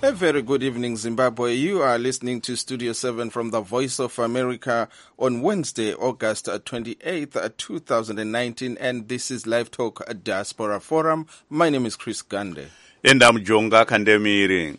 A very good evening, Zimbabwe. You are listening to Studio 7 from the Voice of America on Wednesday, August 28th, 2019, and this is Live Talk Diaspora Forum. My name is Chris Gande. And I'm Jonga Kandemiri.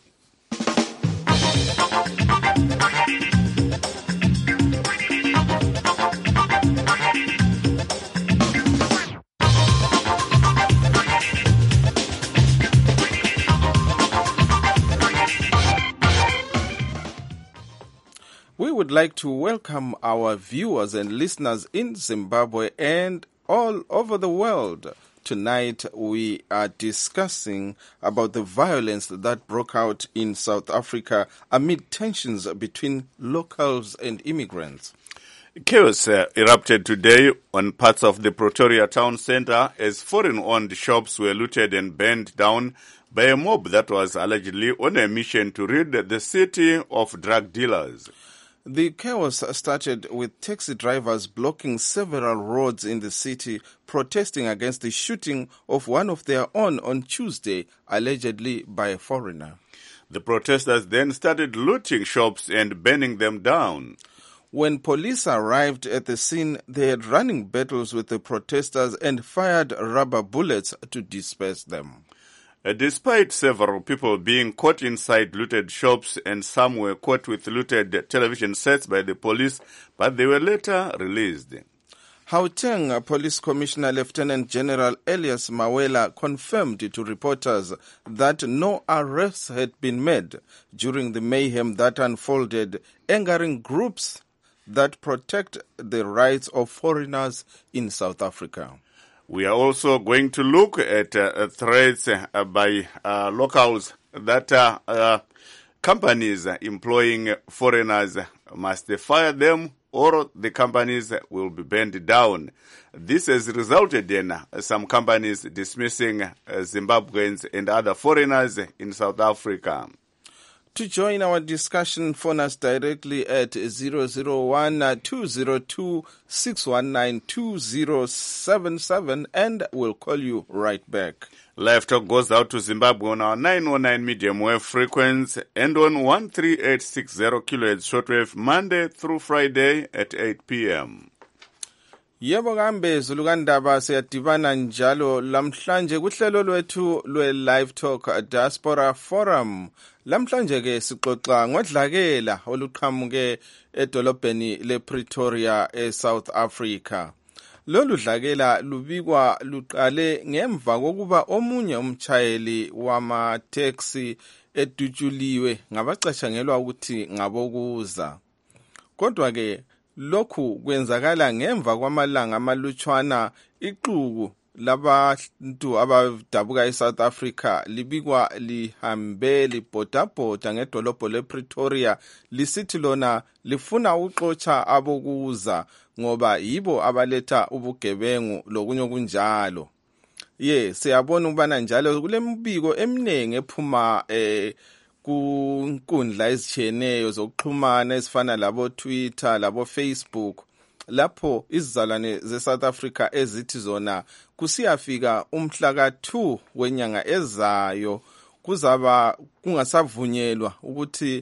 We would like to welcome our viewers and listeners in Zimbabwe and all over the world. Tonight we are discussing about the violence that broke out in South Africa amid tensions between locals and immigrants. Chaos erupted today on parts of the Pretoria town centre as foreign-owned shops were looted and burned down by a mob that was allegedly on a mission to rid the city of drug dealers. The chaos started with taxi drivers blocking several roads in the city, protesting against the shooting of one of their own on Tuesday, allegedly by a foreigner. The protesters then started looting shops and burning them down. When police arrived at the scene, they had running battles with the protesters and fired rubber bullets to disperse them. Despite several people being caught inside looted shops and some were caught with looted television sets by the police, but they were later released. Gauteng Police Commissioner Lieutenant General Elias Mawela confirmed to reporters that no arrests had been made during the mayhem that unfolded, angering groups that protect the rights of foreigners in South Africa. We are also going to look at threats by locals that companies employing foreigners must fire them or the companies will be burned down. This has resulted in some companies dismissing Zimbabweans and other foreigners in South Africa. To join our discussion, phone us directly at 001-202-619-2077 and we'll call you right back. Live Talk goes out to Zimbabwe on our 909 medium wave frequency and on 13860 kHz shortwave Monday through Friday at 8 p.m. Yebo kambe zulukandaba siyadibana njalo lamhlanje kuhlelo lwethu lwe-Live Talk Diaspora Forum. Lamhlanje ke sixoxa ngodlakela oluqhamuke edolobheni lePretoria eSouth Africa. Lolu dlakela lubikwa luqale ngemva kokuba omunye umtshayeli wama-taxi edutshuliwe ngabacatshangelwa ukuthi ngabokuza. Kodwa ke lokhu kwenzakala ngemva kwamalanga amalutshwana ixuku labantu abadabuka eSouth Africa libikwa lihambe libhodabhoda ngedolobho lePretoria lisithi lona lifuna uxotsha abokuza ngoba yibo abaletha ubugebengu lokunye okunjalo. Siyabona ukubana njalo kulembiko eminengi ephuma kunkundla ezitshiyeneyo zokuxhumana ezifana labo Twitter labo Facebook lapho izizalwane ze-South Africa ezithi zona kusiyafika umhla ka-2 wenyanga ezayo kuzaba kungasavunyelwa ukuthi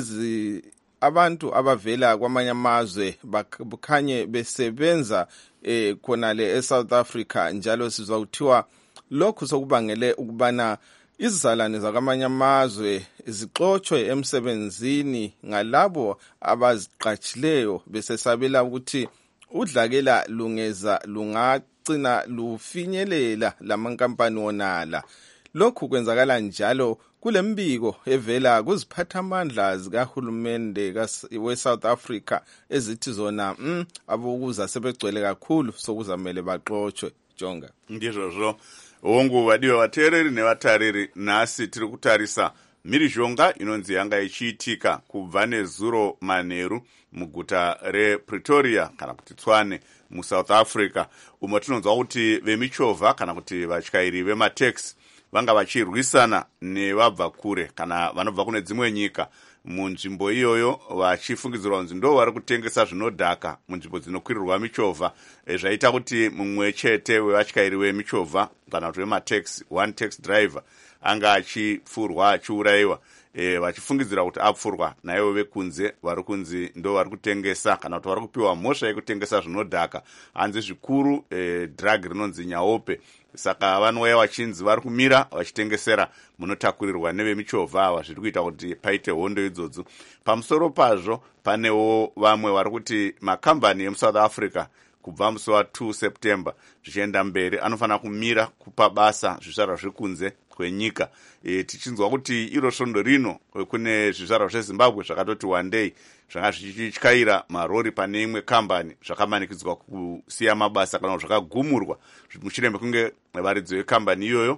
abantu abavela kwamanye amazwe bakhanye besebenza khonale eSouth Africa njalo sizwa kuthiwa lokhu sokubangele ukubana izizalwane zakwamanye amazwe zixotshwe emsebenzini ngalabo abaziqatshileyo besesabela ukuthi udlakela lungagcina lufinyelela lamankampani wonala. Lokhu kwenzakala njalo kulembiko evela kuziphathamandla zikahulumende we-South Africa ezithi zona abokuza sebegcwele kakhulu sokuzamele baxotshwe. Jonga ndizvozvo hongu vadiwa vateereri nevatariri, nhasi tiri kutarisa mhirizhonga inonzi yanga ichiitika kubva nezuro manheru muguta rePretoria kana kuti Tshwane muSouth Africa, umo tinonzwa kuti vemichovha kana kuti vatyairi vemataxi vanga vachirwisana nevabva kure kana vanobva kune dzimwe nyika munzvimbo iyoyo, vachifungidzirwa kunzi ndo vari kutengesa zvinodhaka munzvimbo dzinokwirirwa michovha. Zvaita kuti mumwe chete wevatyairi vemichovha kana kuti vemataxi, one taxi driver, anga achipfurwa achiurayiwa, vachifungidzira kuti apfurwa naivo vekunze vari kunzi ndo vari kutengesa kana kuti vari kupiwa mhosva yekutengesa zvinodhaka. Hanzi zvikuru drug rinonzi nyaope. Saka vanouya vachinzi vari kumira vachitengesera munotakurirwa nevemichovha ava, zviri kuita kuti paite hondo idzodzo. Pamusoro pazvo panewo vamwe vari kuti makambani emuSouth Africa kubva musi wa2 September zvichienda mberi anofanira kumira kupa basa zvizvarwa zvekunze kwenyika. Tichinzwa kuti iro svondo rino kune zvizvarwa zveZimbabwe zvakatoti one day zvanga zvichityaira marori pane imwe kambani zvakamanikidzwa kusiya mabasa kana zvakagumurwa mushure mekunge varidzi vekambani iyoyo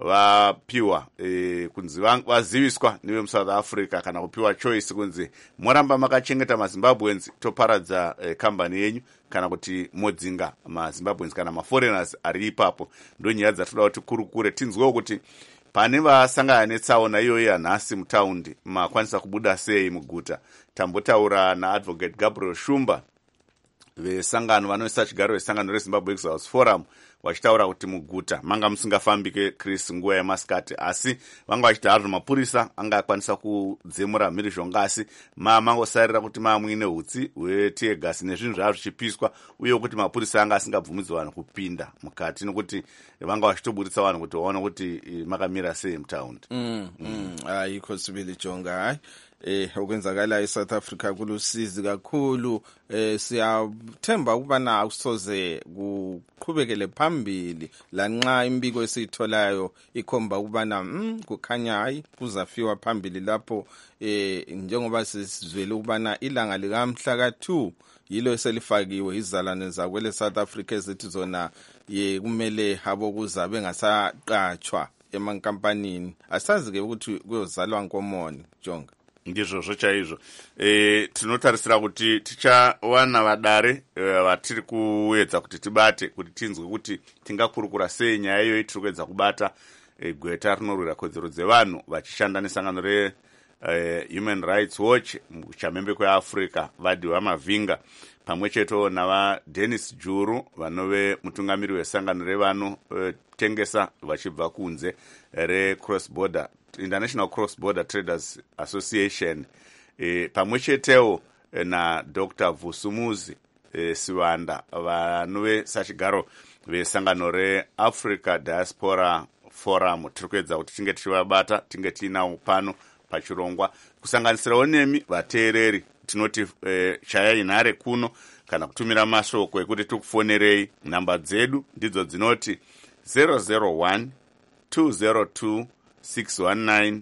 vapiwa kunzi vaziviswa nevemuSouth Africa kana kupiwa choice kunzi moramba makachengeta maZimbabweans toparadza kambani yenyu kana kuti modzinga maZimbabweans kana maforeigners ari ipapo. Ndo nyaya dzatoda kuti kurukure tinzwewo kuti pane vasangana netsaona iyoyi yanhasi mutaundi makwanisa kubuda sei muguta. Tambotaura naadvocate Gabriel Shumba vesangano vanoisa chigaro vesangano reZimbabwe Exiles Forum vachitaura kuti muguta manga musingafambike Chris nguva yemasikati, asi vanga vachiti hazvo mapurisa anga akwanisa kudzemura mhirizhonga, asi mangosarira kuti muine hutsi hwetiegasi nezvinhu zvava zvichipiswa, uye kuti mapurisa anga asingabvumidzi vanhu kupinda mukati nokuti vanga vachitoburitsa vanhu kuti vaone kuti makamira sei mutaundi. Ayikho sibili Jonga. Okwenzakala eSouth Africa kulusizi kakhulu. Siyathemba ukubana akusoze kuqhubekele phambili lanxa imbiko esiyitholayo ikhomba ukubana kukhanya hayi kuzafiwa phambili lapho, njengoba sizwele ukubana ilanga likamhla ka2 yilo eselifakiwe izalane zakwele South Africa ezithi zona kumele abokuza bengasaqatshwa emankampanini. Asazi-ke ukuthi kuyozalwa nkomoni Jonga. Ndizvozvo chaizvo. Tinotarisira kuti tichawana vadare vatiri kuedza kuti tibate kuti tinzwe kuti tingakurukura sei nyaya iyoyi tiri kuedza kubata gweta rinorwira kodzero dzevanhu vachishanda nesangano reHuman Rights Watch muchamhembe kweAfrica vadhiwa Mavhinga pamwe cheto navaDennis Juru vanove mutungamiri wesangano revanotengesa vachibva kunze reCross Border International Cross Border Traders Association, pamwe chetewo naDr. Vusumuzi Siwanda vanove sachigaro vesangano reAfrica Diaspora Forum. Tiri kuedza kuti tinge tichivabata tinge tiinawo pano pachirongwa kusanganisirawo nemi vateereri. Tinoti chayai nhare kuno kana kutumira mashoko ekuti tikufonerei. Namba dzedu ndidzo dzinoti 001 202 619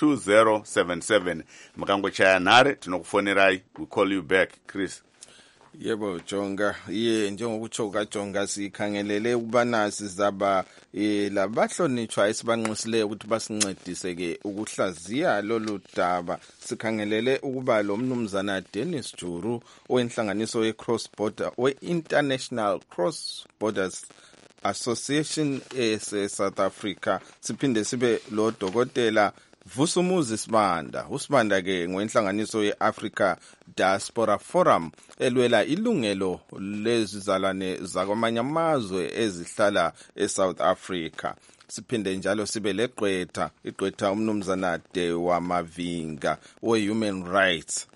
2077. Mukangochaya nhare tinokufonerai. We call you back, Chris. Yebo Jonga, njengokutsho kaJonga sikhangelele ukubana sizaba labahlonitshwa esibanxusileyo ukuthi basincedise ke ukuhlaziya lolu daba. Sikhangelele ukuba lo mnumzana Dennis Juru owenhlanganiso ye-Cross Border we-International Cross Borders Association South Africa, siphinde sibe lo dokotela Vusumuzi Sibanda. USibanda ke ngowenhlanganiso ye-Africa Diaspora Forum elwela ilungelo lezizalwane zakwamanye amazwe ezihlala eSouth Africa. Siphinde njalo sibe legqwetha umnumzana Dewa Mavinga we-Human Rights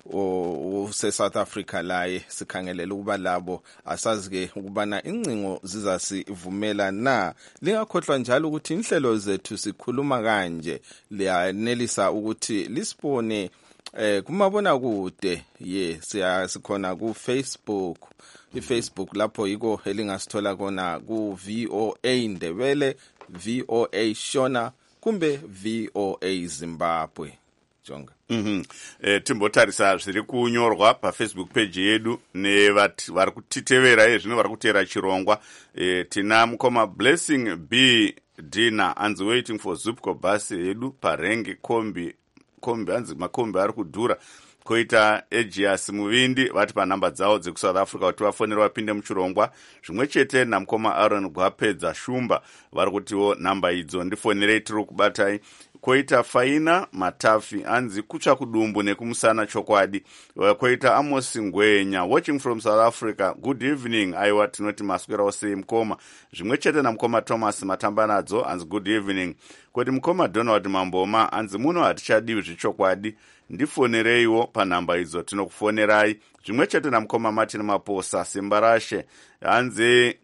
South Africa laye sikhangelela ukuba labo asazi-ke ukubana incingo zizasivumela na. Lingakhohlwa njalo ukuthi inhlelo zethu sikhuluma kanje liyanelisa ukuthi lisibone kumabona kude sikhona kuFacebook. iFacebook lapho yiko elingasithola khona ku-VOA Ndebele, VOA Shona kumbe VOA Zimbabwe. Jonga. Timbotarisa zviri kunyorwa paFacebook page yedu nevati vari kutitevera zvino vari kuteera chirongwa. Tina mukoma Blessing B Dina anzi waiting for Zupco bus yedu parenge kombi anzi makombi ari kudhura koita Aegeus Muvindi vati panhamba dzavo dzekusouth Africa kuti vafonera vapinde muchirongwa. Zvimwe chete namukoma Aaron Gwapedza Shumba vari kutiwo nhamba idzo ndifonerei tiri kubatai. Koita Faina Matafi anzi kutsva kudumbu nekumusana chokwadi. Koita Amos Ngwenya watching from South Africa, good evening. Aiwa tinoti maswera sei mukoma. Zvimwe chete namukoma Thomas Matambanadzo anzi good evening. Koti mukoma Donald Mamboma anzi muno hatichadiwi zvechokwadi, ndifonereiwo panhamba idzo tinokufonerai. Zvimwe chete namukoma Martin Maposa Sembarashe anzi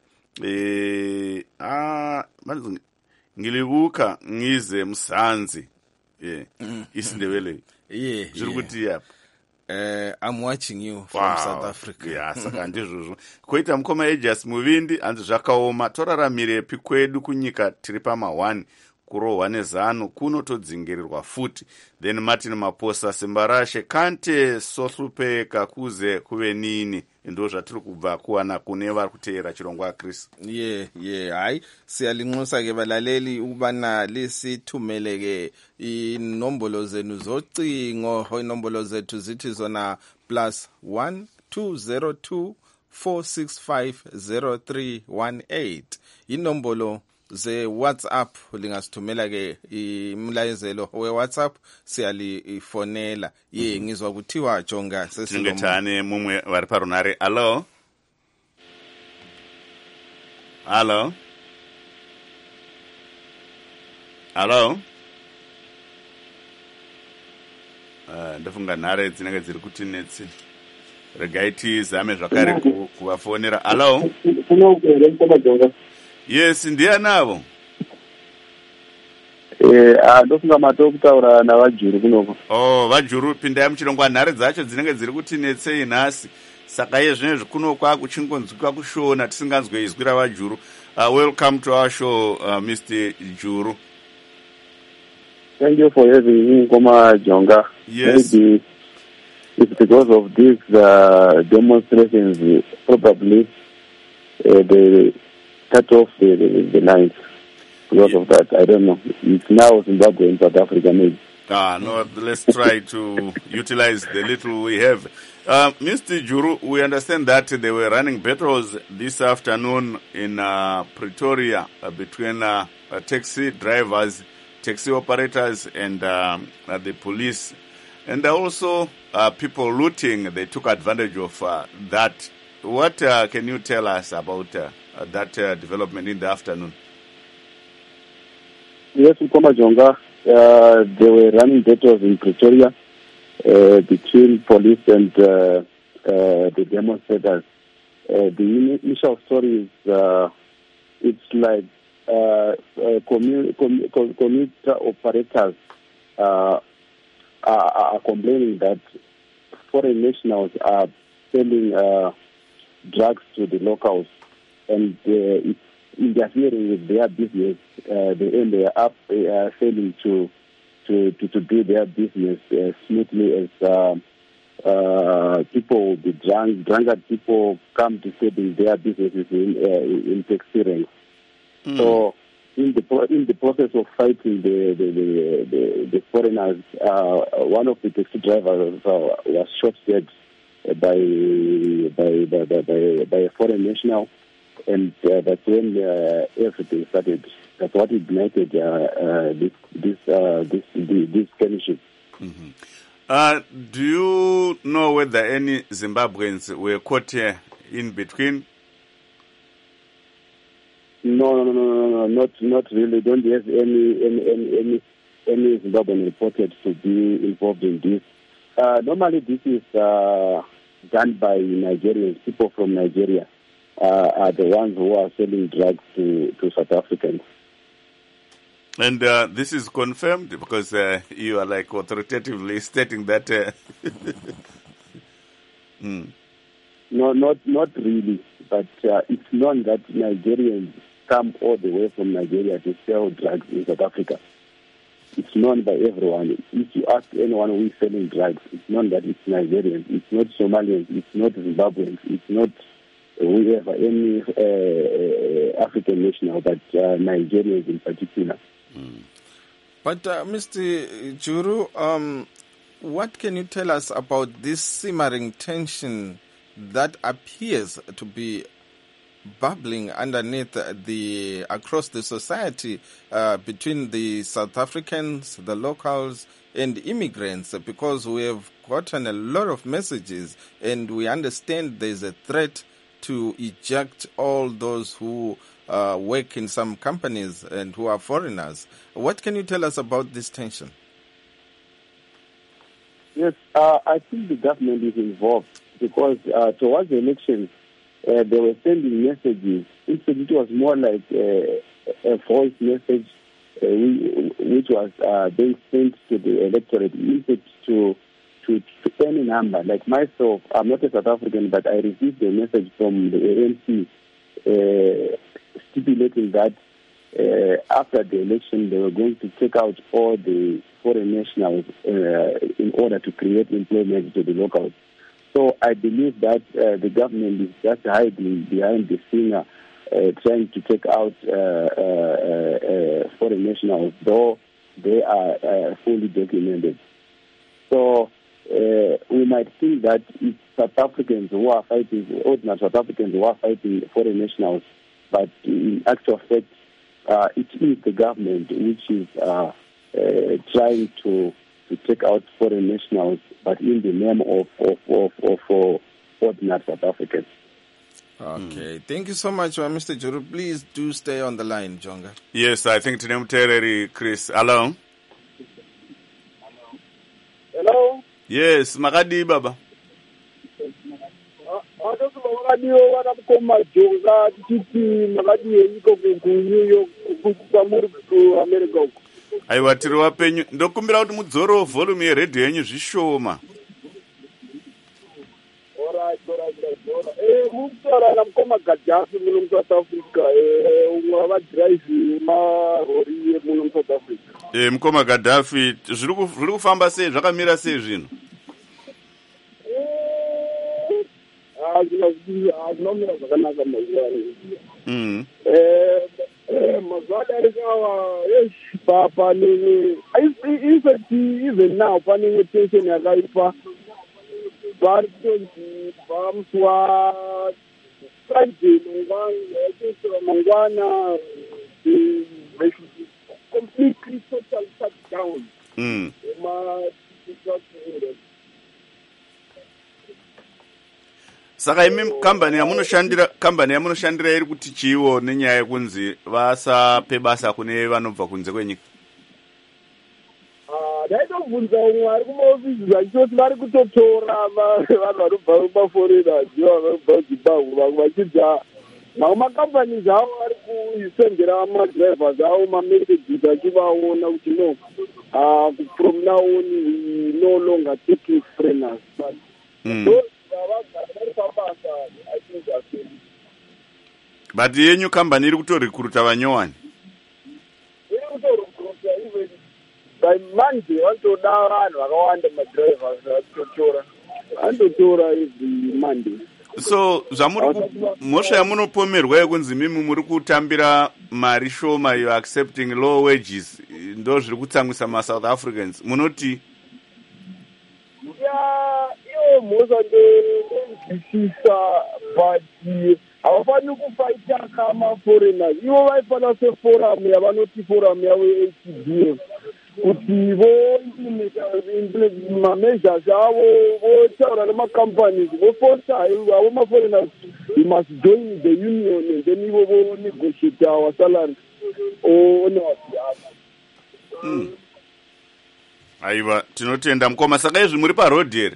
ngilibuka ngize Msanzi. Isindebele. Zviri kuti yapo. I'm watching you from South Africa. Saka ndizvozvo. Koita mukoma Aegeus Muvindi anzi zvakaoma, toraramirepi kwedu kunyika tiri pama1 kurohwa nezano kunotodzingirirwa futi. Then Martin Maposa Sembarashe kante sohlupeka kuze kuve nini, ndo zvatiri kubva kuwana kune vari kuteera chirongwa Chris. Hayi siyalinxusa ke balaleli ukubana lisithumeleke inombolo zenu zocingo. Inombolo zethu zithi zona +1 202 465 0318. Inombolo ze WhatsApp lingasithumela ke imlayezelo we WhatsApp siyalifonela. Ngizwa kuthiwa jonga sesingethane mumwe vari parunare. Hello. Ndofunga nhare dzinenge dziri kuti netsi. Regai tizame zvakare kuvafonera. Yes, ndianavo. Ndofunga matokutaura navajuru kunoko. Vajuru pindai muchirongwa, nhare dzacho dzinenge dziri kuti netsei nhasi. Saka iye zvinezvi kuno kwakuchingonzwika kushona tisinganzwe izwi ravajuru. Welcome to our show, Mr. Juru. Thank you for having me, Koma Jonga. Yes. Maybe it's because of these demonstrations, probably they cut off the lines. Because of that, I don't know. It's now Zimbabwe and South Africa, maybe. No, let's try to utilize the little we have. Mr. Juru, we understand that they were running battles this afternoon in Pretoria between taxi drivers, taxi operators, and the police. And also people looting, they took advantage of that. What can you tell us about that development in the afternoon? Yes, Koma Jonga, they were running battles in Pretoria between police and the demonstrators. The initial story is it's like commuter operators are complaining that foreign nationals are selling drugs to the locals, and it's interfering with their business. They are up failing to do their business smoothly, as people will be drunkard people come to settle their businesses in taxi ranks. So in the process of fighting the foreigners, one of the taxi drivers was shot dead by a foreign national, and that's when everything started. That's what ignited this skirmishes. Mm-hmm. Do you know whether any Zimbabweans were caught in between? No, not really. Don't have any Zimbabwean reported to be involved in this. Normally, this is done by Nigerians. People from Nigeria are the ones who are selling drugs to South Africans. And this is confirmed because you are like authoritatively stating that. No, not really. But it's known that Nigerians come all the way from Nigeria to sell drugs in South Africa. It's known by everyone. If you ask anyone who is selling drugs, it's known that it's Nigerians. It's not Somalians. It's not Zimbabweans. It's not whoever, any African national, but Nigerians in particular. But Mr. Juru, What can you tell us about this simmering tension that appears to be bubbling underneath across the society between the South Africans, the locals, and immigrants? Because we have gotten a lot of messages, and we understand there's a threat to eject all those who work in some companies and who are foreigners. What can you tell us about this tension? Yes, I think the government is involved because towards the elections, they were sending messages. Instead, it was more like a voice message, which was being sent to the electorate, instead to any number. Like myself, I'm not a South African, but I received a message from the ANC stipulating that after the election, they were going to take out all the foreign nationals in order to create employment to the locals. So I believe that the government is just hiding behind the scene, trying to take out foreign nationals, though they are fully documented. So we might think that it's South Africans who are fighting, ordinary South Africans who are fighting foreign nationals, but in actual fact, it is the government which is trying to take out foreign nationals, but in the name of ordinary South Africans. Okay, thank you so much, Mr. Juru. Please do stay on the line, Jonga. Yes, I think tine muteereri Chris. Hello. Hello. Yes, makadi baba. Makadiyo wana mkoma Jonga titi makadiyo niko kunyo kusamuri ku America uko. Aiwa tiri wapenyu ndokumbira kuti mudzoro volume yeredhiyo yenyu zvishoma. Mukutara na mkoma Gaddafi muno South Africa. Umwe drive marori muno South Africa. Mkoma Gaddafi zviri kufamba sei, zvakamira sei zvino? Azvinomira zvakanaka mazuvano. Mazuvano arikawa panenge even now panenge tension yakaipa vari kutonzi pamuswa Friday mangwana completely total shut down. Saka imi kambani yamunoshandira iri kuti chiwo nenyaya yekunzi vasape basa kune vanobva kunze kwenyika? Ndaitobvunza umwe ari kumaofisi zvachoti vari kutotora vanhu vanobva kumaforeigners vanobva kuZimbabwe vamwe vachidza mamwe makambani avo ari kusendera madrivers avo mamessages achivaona kuti no from now on we no longer taking foreigners but but yenyu kambani iri kutorikuruta vanyowani? Iri kutorikuruta even by Monday vanotoda vanhu vakawanda madrivers vanotora every Monday. So mhosva yamunopomerwa yekunzi mimi muri kutambira mari shoma, you accepting low wages, ndo zviri kutsamwisa maSouth Africans, munoti? Iyo mhosva ndenzwisisa but havafaniri kufaita kamaforeigners. Ivo vaifana seforum yavanoti forum yavo yeHDF kuti voimplementa measures avo, votaura nemacompanies, voforsa avo maforeigners we must join the union and then ivo vonegotiate our salary on our behalf. Aiwa, tinotenda mkoma. Saka izvi muri parodhi here?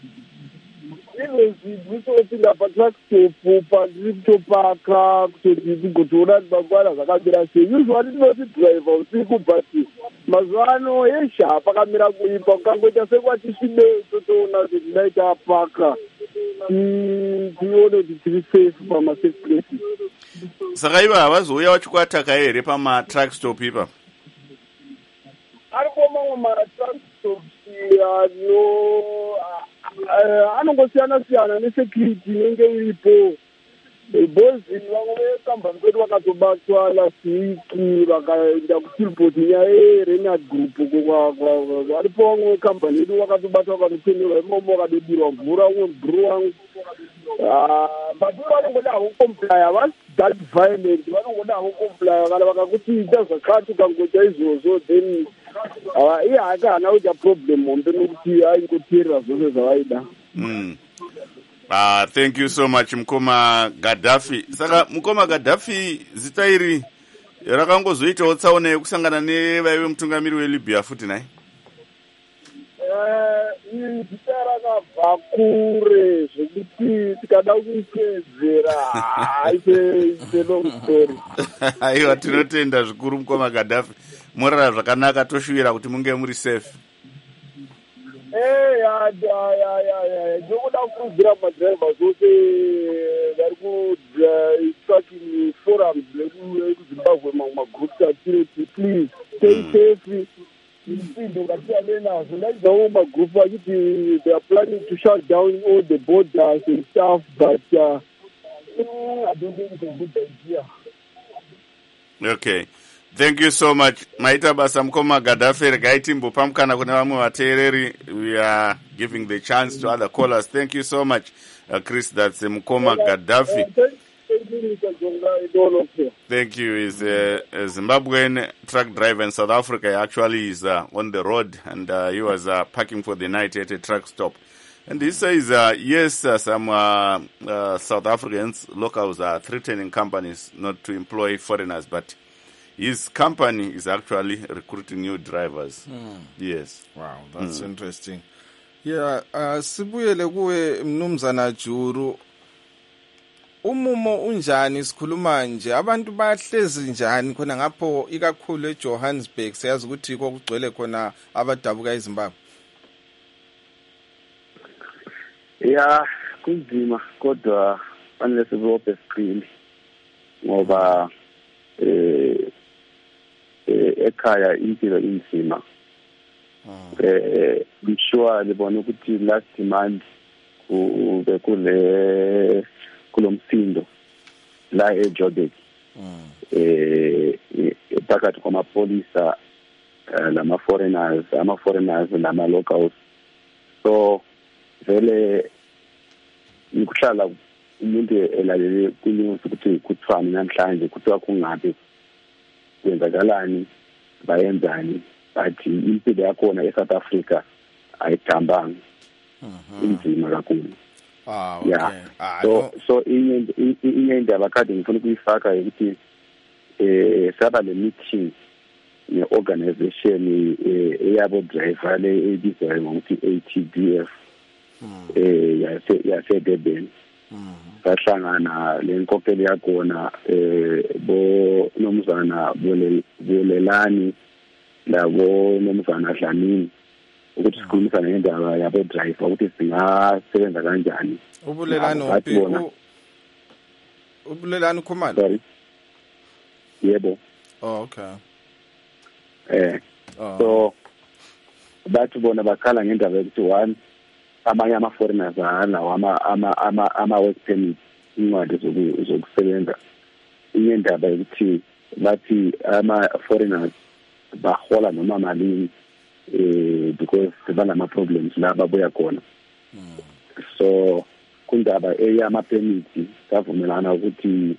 Nditopinda patruck stop pandiri kutopaka kutoti ndigotoona kuti mangwana zvakamira sei. Usually ndinoti driver usiku but mazuvano yesha pakamira kuipa, ukangoita sekwati svibei totoona kuti ndaita apaka tione kuti tiri safe pamasafe places. Saka ivo havazouya vachikwataka here pamatruck stop ipapo? Aripo mamwe matruck stops anongosiyana-siyana nesecurity inenge iripo ibhozini vangomekambani kwedu vakatobatwa last week vakaenda kutilpot nyaya Renard Group varipo vamwe vekambani yedu vakatobatwa vakanotenderwa imomo vakadodirwa mvura umwe mubhuru wangu but vanongoda havo komplaya havasi that violent vanongoda havo komplaya kana vakakuti ita zvakati ukangoita izvozvo then iye hake hana kuita problem hombe nokuti aingoteerera zvose zvavaida. Thank you so much Mukoma Gaddafi. Saka Mukoma Gaddafi zita iri rakangozoitawo tsaona yekusangana nevaive mutungamiri weLibya futi naye. Zita rakabva kure zvekuti tikada kuitedzera ite long story. Aiwa, tinotenda zvikuru Mukoma Gaddafi. Morara zvakanaka, toshuvira kuti munge muri safe. Ndokuda kukurudzira madhiraivha zvose vari kutracking forums ekuzimbabwe magroups atinoti please stay safe isindo ngatiane nazvo ndaidzawo magroup achiti they are planning to shut down all the borders and stuff but I don't think it's a good idea. Okay. Thank you so much. Maita basa Mukoma Gaddafi regaiti mbopamkana kune vamwe vateereri. We are giving the chance to other callers. Thank you so much, Chris. That's Mukoma Gaddafi. Thank you, Mr. Jonga. Thank you. He's a Zimbabwean truck driver in South Africa. He actually is on the road and he was parking for the night at a truck stop. And he says, yes, some South Africans, locals are threatening companies not to employ foreigners, but his company is actually recruiting new drivers. Yes. Wow, that's interesting. Yeah, sibuyele kuwe Mnumzana Juru. Umumo unjani sikhuluma nje, abantu bahlezi njani khona ngapho ikakhulu eJohannesburg, siyazi ukuthi kokugcwele khona abadabuka eZimbabwe? Yeah, kunzima kodwa fanele sibophe siqine ngoba ekhaya impilo inzima. Ngishwa libona ukuthi last month kube kulomsindo la eJoburg phakathi kwamapolisa lama foreigners nama locals. So vele ngikuhlala umuntu elalele kunyusa ukuthi kuthwani namhlanje kuthiwa kungabe kwenzakalani bayenzani but impilo yakhona eSouth Africa ayithambanga inzima kakhulu. Okay. Yeah. So inye indaba kade ngifuna ukuyifaka ukuthi saba le meeting ne-organization eyabo driver le ebizwa ngokuthi ATDF yase Durban. Sahlangana lenkokeli yakhona bo nomzana bolelani labo nomzana Dlamini ukuthi sikhulumisane ngendaba yabo driver ukuthi singasebenza kanjani. Ubulelani Khumalo? Sorry. Yebo. Oh, okay. So bathi bona bakhala ngendaba yokuthi one amanye ama-foreigners alawo ama-work permit incwadi zokusebenza. Inye ndaba yokuthi bathi ama-foreigners bahola noma malini because banama-problems la babuya khona. So kundaba eyama-permit savumelana ukuthi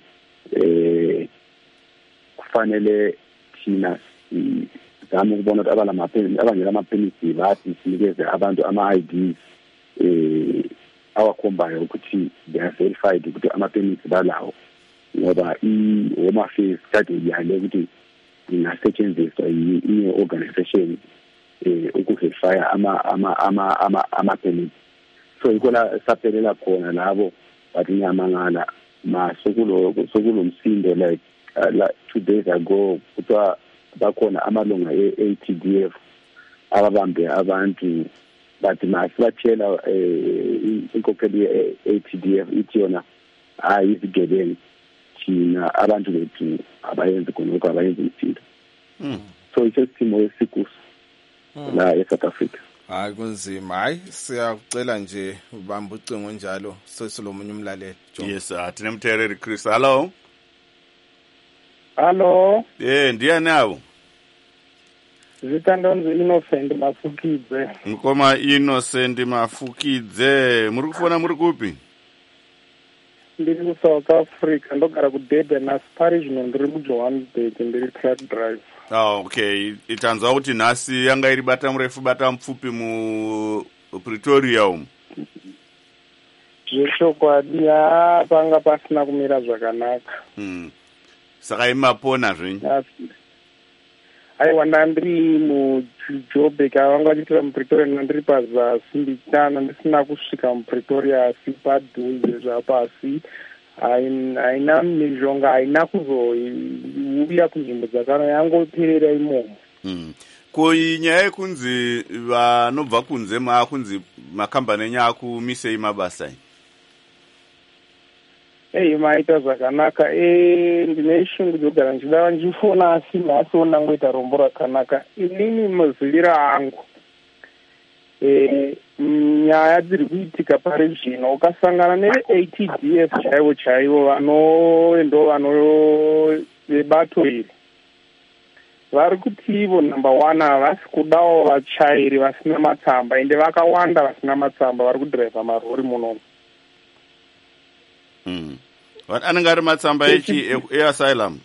kufanele thina zama ukubona ukuthi abangela ama-permit bathi sinikeze abantu ama-IDs awakhombayo ukuthi they are verified ukuthi ama-permits balawo ngoba i-Home Affairs kade yale ukuthi ingasetshenziswa i-organization ukuverifya ama-permits. So yikho la saphelela khona labo bathi nyamangala sokulomsindo like 2 days ago kuthiwa bakhona amalunga e-ATDF ababambe abantu bathi masibatshela inkokheli ye-ATDF ithi yona izigebengu thina abantu bethu abayenzi khonokho abayenzi umsindo. So isesimo esikuso la eSouth Africa. Hayi kunzima. Hayi siyakucela nje ubamba ucingo njalo sesilomunye umlaleli. Yes, tinemthereri Chris. Hello. Hello. Ndiya nawo. Zitandonzo Innocent Mafukidze. Ngikoma Innocent Mafukidze. Muri kufona muri kupi? Ndiri ku South Africa ndogara ku Durban Parish ndiri mu Johannesburg ndiri truck drive. Okay. Itanzwa kuti nhasi yanga iri bata murefu bata mupfupi mu Pretoria umu. Zvechokwadi panga pasina kumira zvakanaka. Saka imapona zvenyu. Aiwa ndandiri muJoburg vanga vachitira muPretoria ndandiri pazasi ndichitana ndisina kusvika muPretoria asi padhuze zvapasi haina mizhonga haina kuzouya kunzvimbo dzakana yangoperera imomo. Ko nyaya yekunzi vanobva kunze kunzi makambani enyu akumisei mabasa maita zvakanaka ndine shungu dzogara ndichida ndichifona asi nhasi onangoita rombo rakanaka inini mazivira angu nyaya dziri kuitika pari zvino ukasangana neATDF chaivo vebato iri vari kuti ivo number 1 havasi kudawo vachairi vasina matsamba ende vakawanda vasina matsamba vari kudhiraivha marori munomu. Anenge ari matsamba easylum.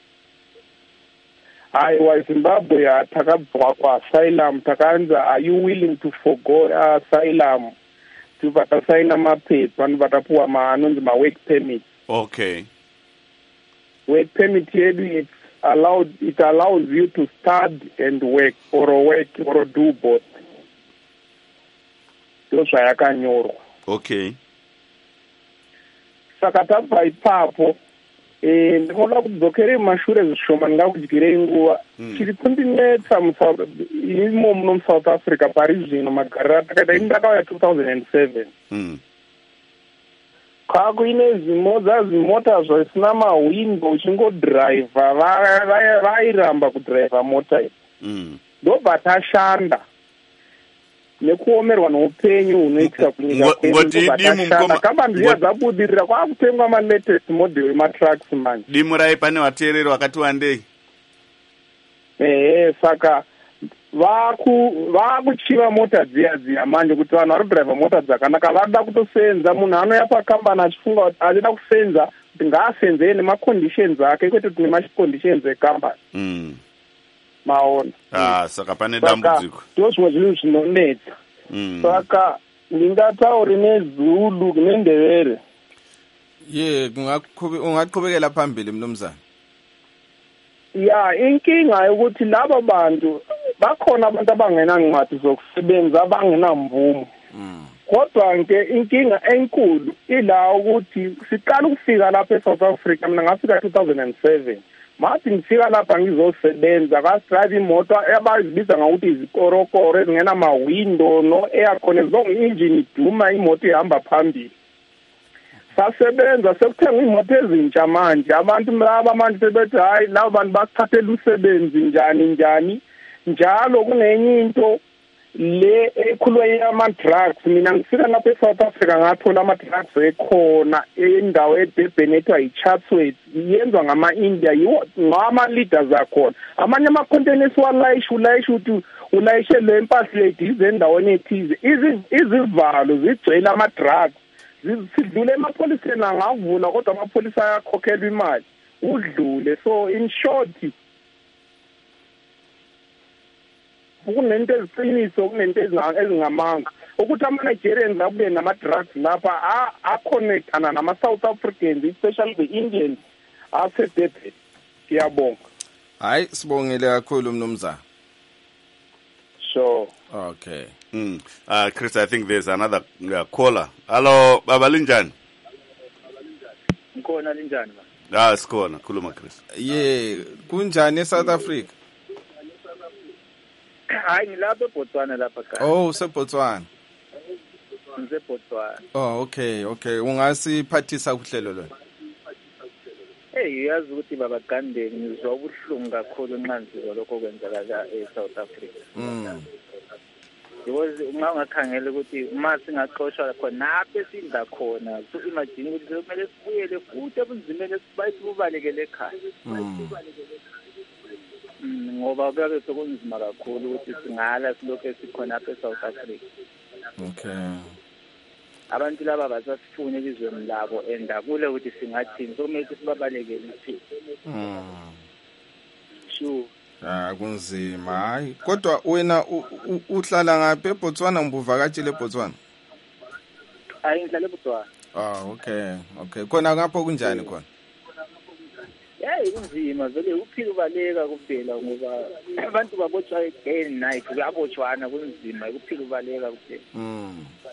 Aiwa Zimbabwe takabva kuasylum takanzi are you willing to forgo asylum vakasaina mapepa vakapuwa anonzi mawork permit. Okay. Work permit yedu it allows you to study and work or do both. Ndozvayakanyorwa. Okay. Saka tabva ipapo ndinoda kudzokere mumashure zvishoma ndingakudyirei nguva chiri kundinetsa imo muno muSouth Africa pari zvino magariro atakaita ini ndakauya 2007 kwakuine zimota zvisina mahwindo uchingodhiraivha vairamba kudhiraivha mota ndobva tashanda nekuomerwa noupenyu hunoitika kunyika kwedu kambani dziya dzabudirira kwakutengwa malatest model ematrucks manje. Dimurai pane vateereri vakati wandei. Saka vakuchiva mota dziya manje kuti vanhu vari kudhiraivha mota dzakanaka vada kutosenza munhu anoya pakambani achifunga kuti achida kusenza kuti ngaasenzei nemaconditions ake kwete kuti nemaconditions ekambani. Maona. Saka pane dambudziko. Ndozvimwe zvinhu zvinonetsa. Saka ndingatauri neZulu nendebele. Ungaqhubekela phambili mnumzana. Inkinga yokuthi laba bantu bakhona abantu abangenancwadi zokusebenza abangenamvumo. Kodwa ke inkinga enkulu ila ukuthi siqala ukufika lapha eSouth Africa mina ngafika 2007. Mathi ngifika lapha ngizosebenza ka-drive imoto abazibiza ngokuthi izikorokoro ezingena ma-window no aircon ezonke i-engine iduma imoto ihamba phambili. Sasebenza sekuthengwa imoto ezintsha manje abantu laba manje sebethi hayi labo bantu basithathela umsebenzi njani njalo kunenye into le ekhulwa yama-drugs. Mina ngifika lapha eSouth Africa ngathola ama-drugs ekhona endawo eDurban ethiwa yi-Chatsworth yenziwa ngama-India yiwo ngama-leaders akhona. Amanye ama-containers ulayishe ukuthi ulayishe le mpahla ledize endaweni ethize izivalo zigcwele ama-drugs sidlule emapholiseni angavula kodwa amapholisa ayakhokhelwa imali udlule. So in short kunento eziqiniso kunento ezingamanga ukuthi ama-Nigerians abuye nama-drugs lapha aconnectana nama-South Africans especially the Indians asedurban. Ngiyabonga. Hayi sibongile kakhulu mnumzana. Sure. Okay. Chris, I think there's another caller. Hello, Baba linjani? Ngikona linjani sikhona khuluma Chris. Kunjani eSouth Africa? Hayi ngilapha eBotswana lapha ka. Usebotswana. Ngisebotswana. Okay. Ungasiphathisa kuhlelo lo. Uyazi ukuthi baba Gandeni ngizwa ubuhlungu kakhulu nxa ngizwa lokho kwenzakala eSouth Africa. because uma ungakhangela ukuthi uma singaxoshwa khona apho esidla khona so imagine ukuthi kumele sibuyele futhi ebunzimeni esibalekele ekhaya ngoba kuyabe sokunzima kakhulu ukuthi singala silokhu esikhona apha eSouth Africa. Okay. Abantu laba basasifuna elizweni labo endakule ukuthi singathini so kumele sibabalekele nje. Sure. Kunzima hayi kodwa wena uhlala ngaphi eBotswana ngibuvakatshile eBotswana? Hayi ngihlala eBotswana. Okay khona ngapho kunjani khona? Kunzima vele uphila ubaleka kuphela ngoba abantu babotshwa day and night kuyabotshwana kunzima ukuphila ubaleka kuphela.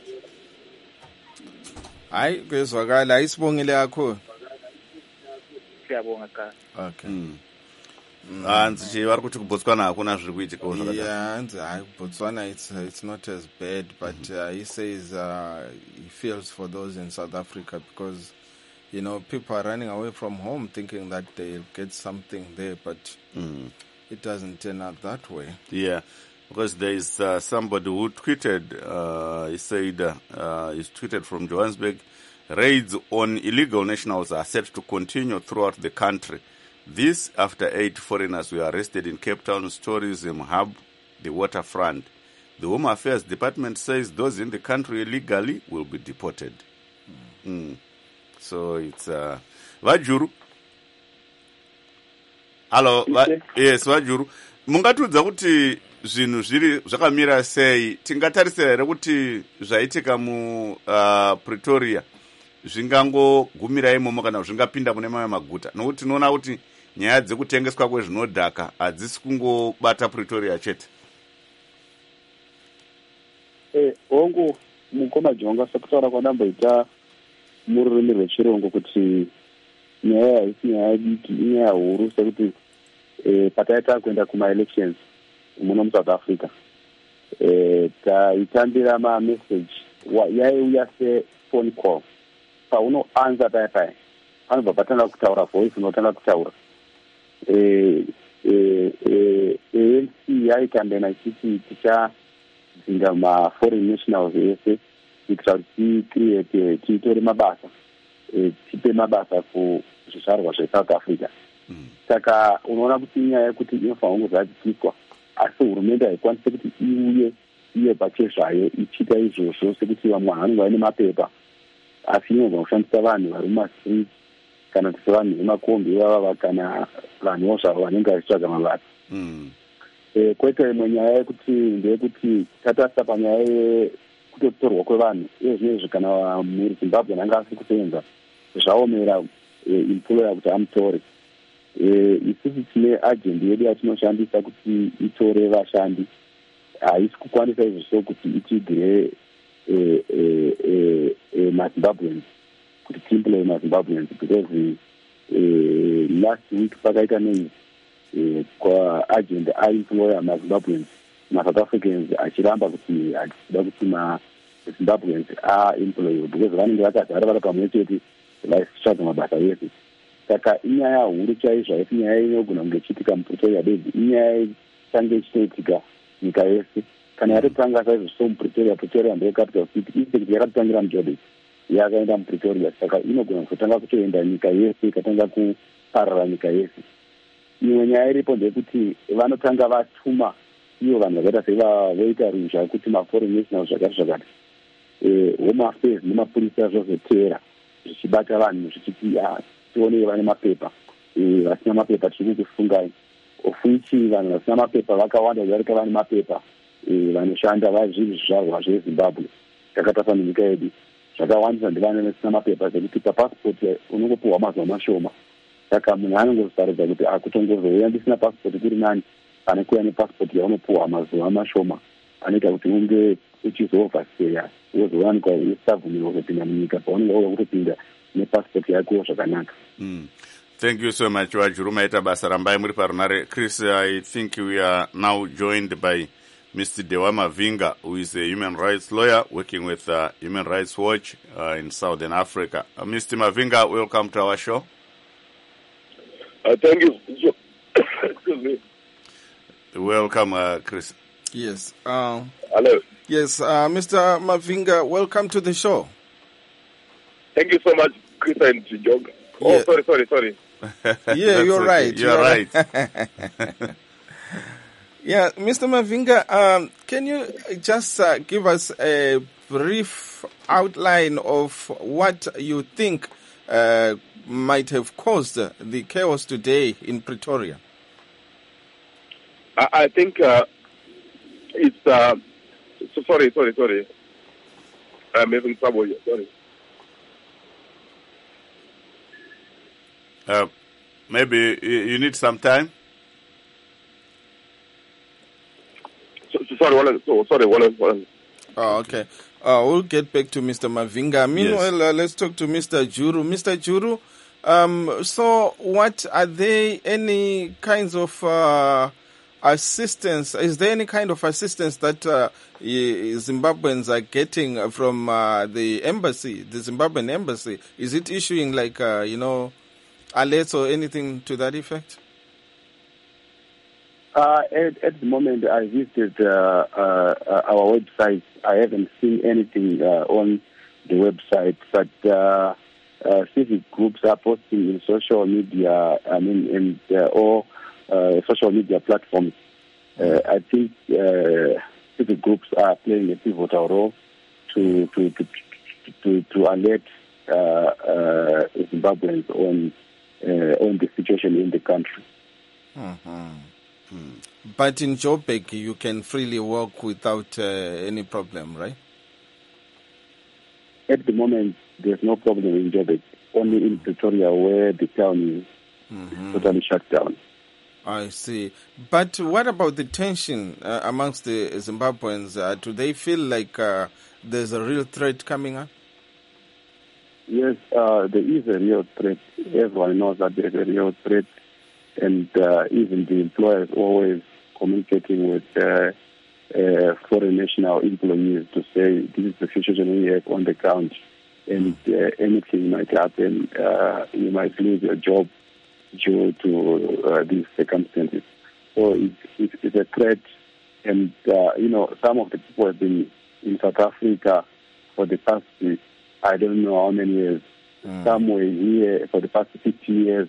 Hayi kwezwakala ayisibongile kakhulu. Siyabonga ka. Okay. Hanzi vari kuti kuBotswana hakuna zviri kuitika zvakadaro. Yeah, hanzi hayi Botswana it's not as bad, but he says he feels for those in South Africa because you know people are running away from home thinking that they'll get something there, but it doesn't turn out that way. Yeah, because there is somebody who tweeted, he said, he's tweeted from Johannesburg, raids on illegal nationals are set to continue throughout the country. This after 8 foreigners were arrested in Cape Town's tourism hub, the waterfront. The Home Affairs Department says those in the country illegally will be deported. So it's Vajuru. Hello, yes, Vajuru. Mungatudza kuti zvinhu zviri zvakamira sei tingatarisira here kuti zvaitika mu Pretoria zvingangogumira imomo kana zvingapinda mune mamwe maguta nokuti tinoona kuti nyaya dzekutengeswa kwezvinodhaka hadzisi kungobata Pretoria chete. Hongu mukoma jonga sakutaura kwandamboita mururimi rwechirungu kuti nyaya haisi nyaya diki inyaya huru sekuti pataita kuenda kuma-elections muno muSouth Africa taitambira ma-message yaiuya se-phone call paunoanza paya panobva patanga kutaura voice unotanga kutaura ANC yaitambena ichiti tichadzinga ma-foreign nationals ese kuitira kuti tiitore mabasa tipe mabasa kuzvizvarwa zveSouth Africa. Saka unoona kuti nyaya yekuti inofanira kungozatiswa asi hurumende haikwanisi kuti iye pachezvayo ichiita izvozvo sekuti vamwe vanenge vaine mapepa asi inogona kushandisa vanhu vari mumastreet kana kuti sevanhu vemakombi ivava kana vanhuwo zvavo vanenge vachitsvaga mabasa. Kwete imwe nyaya yekuti ndeyekuti tatarisa panyaya yekutotorwa kwevanhu uye zvinezvi kana muZimbabwe nanga asi kusenza zvaomera employer kuti amutore. Isusu tine agendi yedu yatinoshandisa kuti itore vashandi haisi kukwanisa izvo kuti itigire maZimbabweans kuti tiemploy maZimbabweans because last week pakaita nei kwaagenda aemployer maZimbabweans maSouth Africans achiramba kuti achida kuti maZimbabweans aemployiwe because vanenge vakazara vari pamwe chete vachitsvaga mabasa ese. Saka inyaya huru chaizvo haisi nyaya inogona kunge ichiitika muPretoria bedzi, inyaya change ichitoitika nyika yese. Kana yaritanga saizvo somuPretoria, Pretoria ndiyo capital city, insect yakatitangira muJoburg yakaenda muPretoria, saka inogona kutanga kutoenda nyika yese, ikatanga kuparara nyika yese. Imwe nyaya iripo ndeyekuti vanotanga vatuma ivo vanhu vakaita sevavoita ruzha kuti maforeign nationals zvakati Home Affairs nemapurisa zvozotera zvichibata vanhu zvichiti tionei vane mapepa vasina mapepa tiri kufungai ofuichi vanhu vasina mapepa vakawanda varika vane mapepa vanoshanda vazviri zvizvarwa zveZimbabwe takatafa nenyika yedu zvakawandisa ndivana vasina mapepa zvekuti papassport unongopuhwa mazuva mashoma. Saka munhu anongosaridza kuti akutongozouya ndisina passport kuri nani pane kuuya nepassport yaunopuhwa mazuva mashoma anoita kuti unge uchizovhaseya wozowanikwa usabvumirwa kupinda munyika paunenge wauya kutopinda nepassport yako zvakanaka. Thank you so much, Wajuru. Maita basa rambai muri parunare. Chris, I think we are now joined by Mr. Dewa Mavinga, who is a human rights lawyer working with Human Rights Watch in Southern Africa. Mr. Mavinga, welcome to our show. Thank you. Excuse me. Welcome, Chris. Yes. Hello. Yes, Mr. Mavinga, welcome to the show. Thank you so much, Chris and Jog. Oh, Yeah. sorry. Yeah, you're right. You're right. Yeah, Mr. Mavinga, can you just give us a brief outline of what you think might have caused the chaos today in Pretoria? I think it's... sorry. I'm having trouble here. Sorry. Maybe you need some time. Sorry, one. Oh, okay. We'll get back to Mr. Mavinga. Meanwhile, let's talk to Mr. Juru. Mr. Juru, so what are there any kinds of assistance? Is there any kind of assistance that Zimbabweans are getting from the embassy, the Zimbabwean embassy? Is it issuing like, alerts or anything to that effect? At the moment, I visited our website. I haven't seen anything on the website, but civic groups are posting in social media. All social media platforms. I think civic groups are playing a pivotal role to alert Zimbabweans on the situation in the country. But in Joburg, you can freely walk without any problem, right? At the moment, there's no problem in Joburg, only in Pretoria where the town is totally shut down. I see. But what about the tension amongst the Zimbabweans? Do they feel like there's a real threat coming up? Yes, there is a real threat. Everyone knows that there's a real threat. And even the employers always communicating with foreign national employees to say this is the situation we have on the ground, and anything might happen. You might lose your job due to these circumstances. So it's a threat, and some of the people have been in South Africa for the past, I don't know how many years. Some were here for the past 15 years,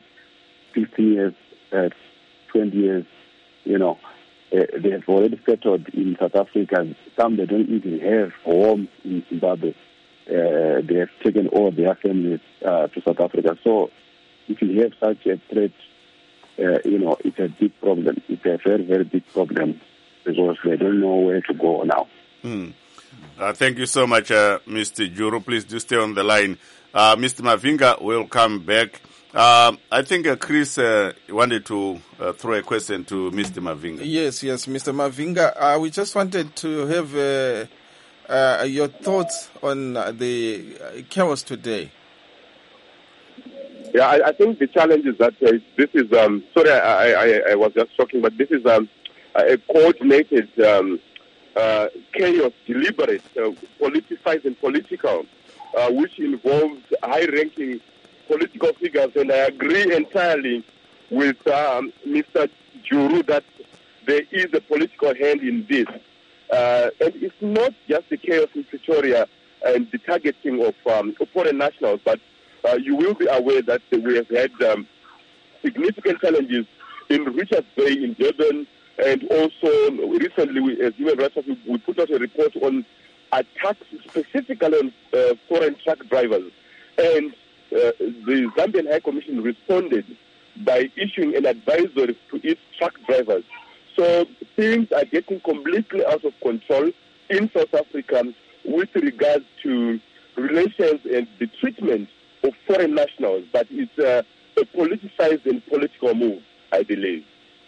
20 years, they have already settled in South Africa. Some they don't even have homes in Zimbabwe. They have taken all their families to South Africa. So if you have such a threat, it's a big problem. It's a very, very big problem because they don't know where to go now. Thank you so much, Mr. Juru. Please do stay on the line. Mr. Mavinga will come back. I think Chris wanted to throw a question to Mr. Mavinga. Yes, Mr. Mavinga. We just wanted to have your thoughts on the chaos today. Yeah, I think the challenge is that this is, sorry, I was just talking, but this is a coordinated chaos, deliberate, politicized and political, which involves high-ranking political figures, and I agree entirely with Mr. Juru that there is a political hand in this. And it's not just the chaos in Pretoria and the targeting of foreign nationals, but you will be aware that we have had significant challenges in Richards Bay, in Durban, and also recently, as Human Rights Watch, we put out a report on attacks specifically on foreign truck drivers. And the Zambian High Commission responded by issuing an advisory to its truck drivers. So things are getting completely out of control in South Africa with regards to relations and the treatment of foreign nationals. But it's a politicized and political move, I believe.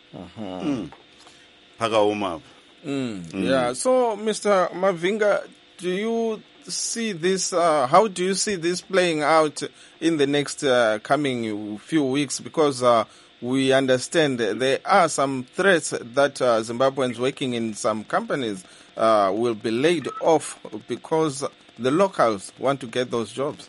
Yeah. So, Mr. Mavinga, do you see this? How do you see this playing out in the next coming few weeks? Because we understand there are some threats that Zimbabweans working in some companies will be laid off because the locals want to get those jobs.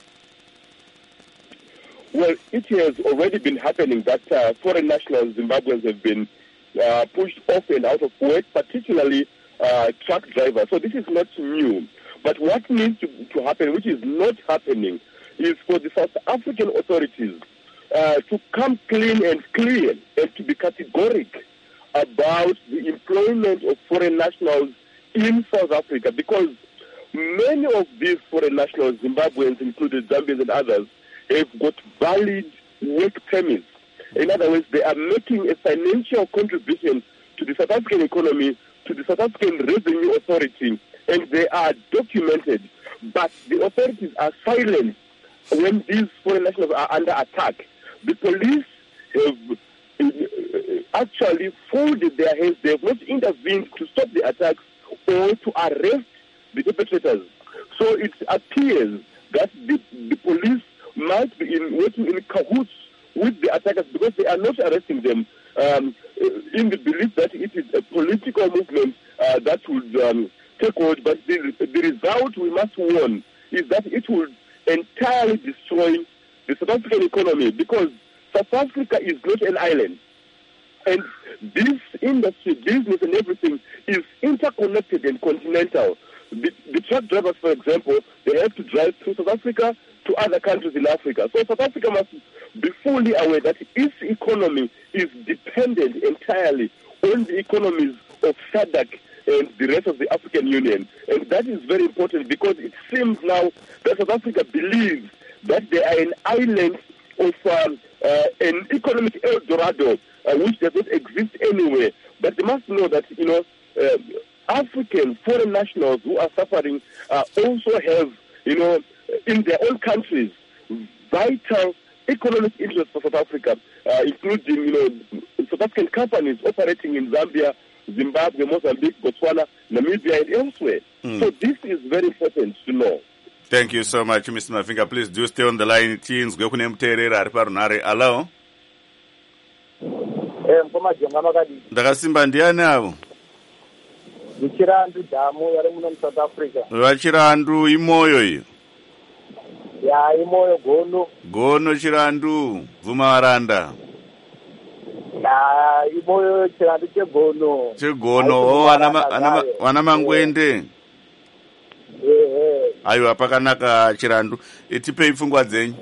Well, it has already been happening that foreign nationals, Zimbabweans, have been pushed off and out of work, particularly truck drivers. So this is not new. But what needs to happen, which is not happening, is for the South African authorities to come clean and clear and to be categoric about the employment of foreign nationals in South Africa, because many of these foreign nationals, Zimbabweans included, Zambians and others, have got valid work permits. In other words, they are making a financial contribution to the South African economy, to the South African Revenue Authority, and they are documented. But the authorities are silent when these foreign nationals are under attack. The police have actually folded their hands. They have not intervened to stop the attacks or to arrest the perpetrators. So it appears that the police might be working in cahoots with the attackers, because they are not arresting them in the belief that it is a political movement that would take hold. But the result, we must warn, is that it will entirely destroy the South African economy, because South Africa is not an island. And this industry, business and everything is interconnected and continental. The truck drivers, for example, they have to drive through South Africa to other countries in Africa. So South Africa must be fully aware that its economy is dependent entirely on the economies of SADC and the rest of the African Union. And that is very important, because it seems now that South Africa believes that they are an island of an economic El Dorado, which does not exist anywhere. But they must know that, African foreign nationals who are suffering also have, in their own countries, vital economic interests for South Africa, including, South African companies operating in Zambia, Zimbabwe, Mozambique, Botswana, Namibia, and elsewhere. So this is very important to know. Thank you so much, Mr. Mafinga. Please do stay on the line. Teens, go kune mterera ari parunare. Hello? Ndakasimba ndiani avo? Chirandu Damu yari muno South Africa. Vachirandu imoyo iyo? Ya, imoyo Gono. Gono Chirandu, Vuma Varanda. Ya, imoyo Chirandu Chegono. Chegono, wana mangwende. Aiwa, pakanaka Chirandu. Itipe ifungwa dzenyu?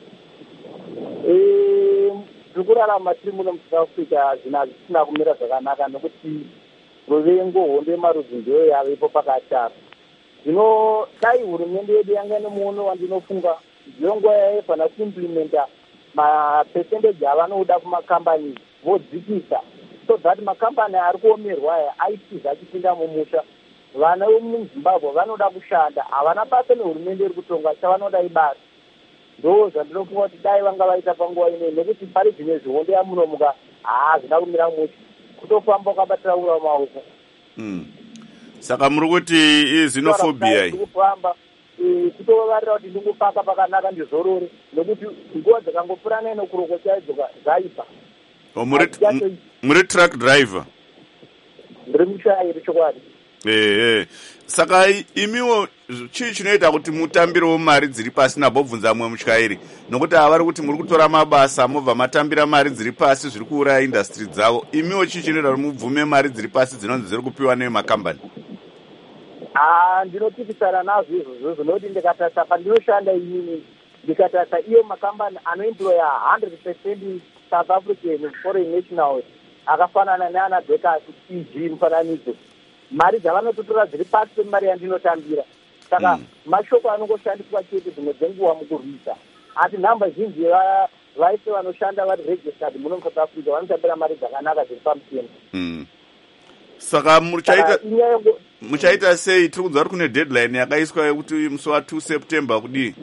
Zvikurarama tiri muno South Africa zvisina kumira zvakanaka, nokuti ruvengo honde marudzi ndiyo yavepo pakati apa. Zvino dai hurumende yedu yanga nemuono wandinofunga ndiyonguva yaifana kuimplementa mapercentage avanoda kumakambani vodzikisa, so that makambani ari kuomerwa aya aitiza achipinda mumusha. Vana vemuzimbabwe vanoda kushanda, havana basa nehurumende iri kutonga, chavanoda ibasa. Ndo zvandinofunga kuti dai vanga vaita panguva ino, nekuti pari zvimwe zvihonde yamunomuka zvina kumira musha, kutofamba ukabatira ura maoko. Saka muri kuti izinophobia iyi kutovarira kuti ndingopaka pakanaka ndizorore, nokuti nguva dzakangopfuura nokuroko chaidzo zvaipa. Muri truck driver? Ndiri mushayiri chokwadi. Saka imiwo chii chinoita kuti mutambirewo mari dziri pasi? Nabobvunza mumwe mutyairi, nokuti avari kuti muri kutora mabasa mobva matambira mari dziri pasi, zviri kuuraya industry dzavo. Imiwo chii chinoita kuti mubvume mari dziri pasi dzinonzi dziri kupiwa nemakambani? Ndinotipisana nazvo izvozvo, zvinoti ndikatasa pandinoshanda inini, ndikatasa iyo makambani anoemploya 100% South African foreign nationals akafanana neana Bekas, EG mufananidzo, mari dzavanototora dziri pasi pemari yandinotambira. Saka mashoko anongoshandiswa chete dzimwe dzenguva mukurwisa. Asi nhamba zhinji vaise vanoshanda vari registered muno South Africa vanotambira mari dzakanaka dziri pamusoro. Saka muchaita sei? Tiri kunzwa kuti kune deadline yakaiswa yekuti musi wa2 September kudii?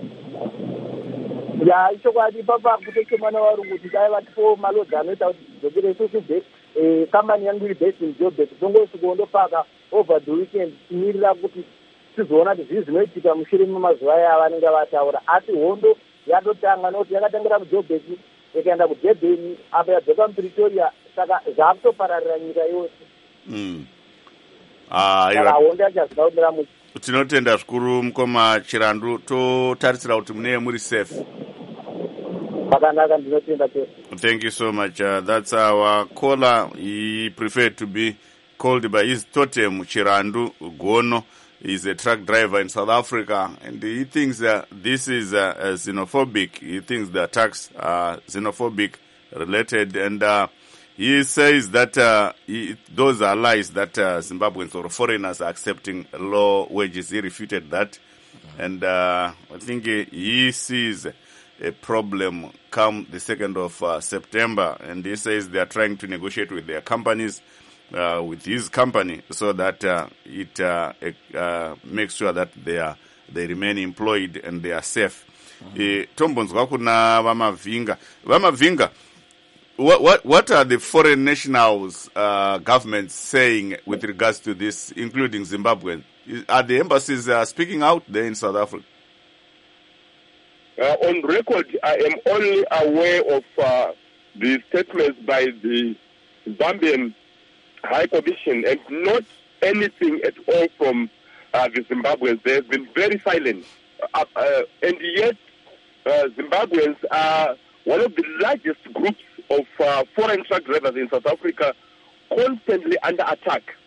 Ya, ichokwadi papa kutochemana varungu kuti dai vatipo malodzi anoita kuti dzokere isusu kambani yangu iri based in Joburg, tongosi kuondopaka over the weekend timirira kuti tizoona kuti zvii zvinoitika mushure memazuva aya avanenge vataura. Asi hondo yatotanga nokuti yakatangira muJoburg ikaenda kuDurban apa yadzoka muPretoria, saka zvakutopararira nyika yose. Saka hondo yachazvida kumira musi. Tinotenda zvikuru mukoma Chirandu, totarisira kuti munee muri safe. Pakanaka, ndinotenda chose. Thank you so much. That's our caller. He preferred to be called by his totem Chirandu Gono. He's a truck driver in South Africa, and he thinks that this is xenophobic. He thinks the attacks are xenophobic related, and he says that those are lies that Zimbabweans or foreigners are accepting low wages. He refuted that, and I think he sees a problem come the 2nd of September, and he says they are trying to negotiate with their companies, with his company, so that it makes sure that they remain employed and they are safe. Tombonzwa kuna Vamavinga. What are the foreign nationals governments saying with regards to this, including Zimbabwe? Are the embassies speaking out there in South Africa? On record, I am only aware of the statements by the Zambian High Commission and not anything at all from the Zimbabweans. They have been very silent. And yet, Zimbabweans are one of the largest groups of foreign truck drivers in South Africa, constantly under attack,